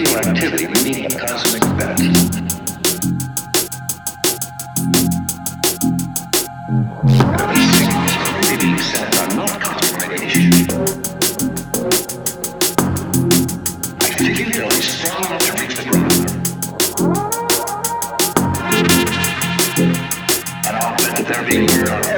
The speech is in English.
radioactivity meaning a cosmic bet. These signals are really being sent are not cosmic radiation. Particularly strong enough to reach the ground. And I'll bet that they're being heard on